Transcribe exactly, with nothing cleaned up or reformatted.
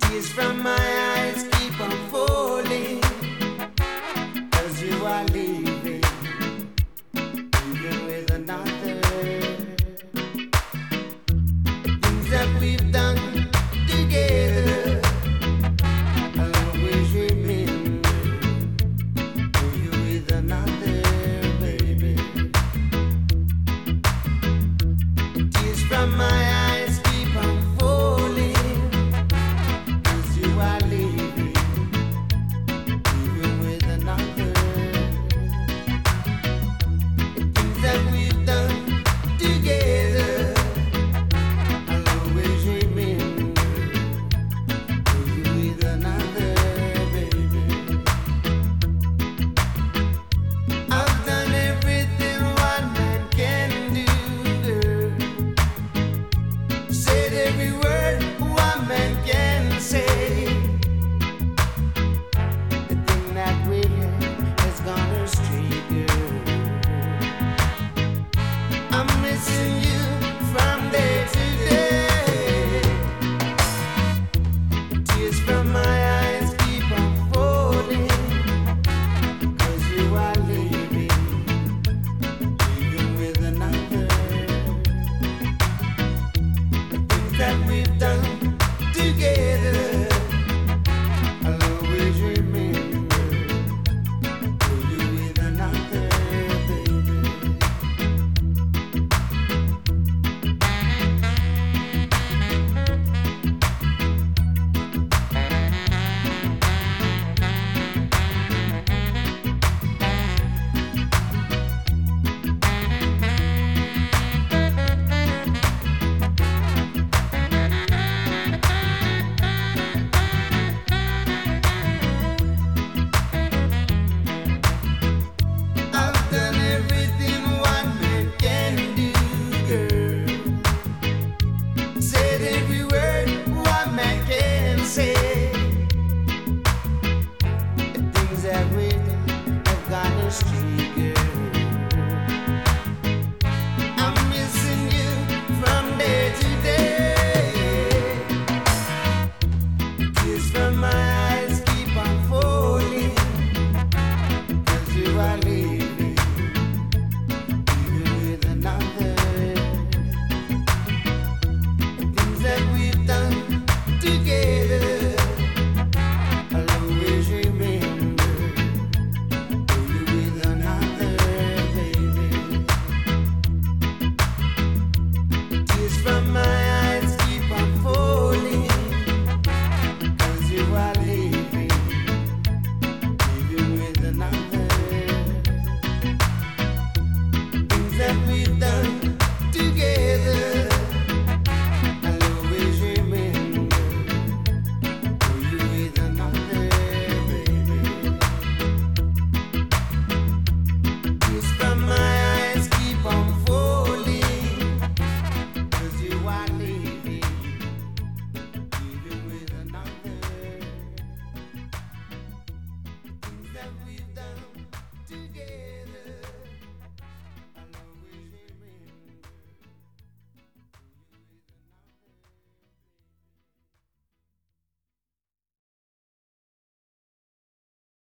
Tears from my eyes keep on falling, 'cause you are leaving, even with another. Things that we've done together, I'll always remember. You with another, baby. Tears from my eyes keep on falling, 'cause you are leaving, even with another. The things that we've done together, I'll always remember. You with another, baby. I've done everything one man can do, girl. Said every word one man can say. The thing that we had has gone astray, girl. I'm missing you from day to day. Tears from my eyes keep on falling, 'cause you are leaving, even with another. The things that we've done together, I'll always remember. You with another, baby. I've done everything one man can do, girl. Said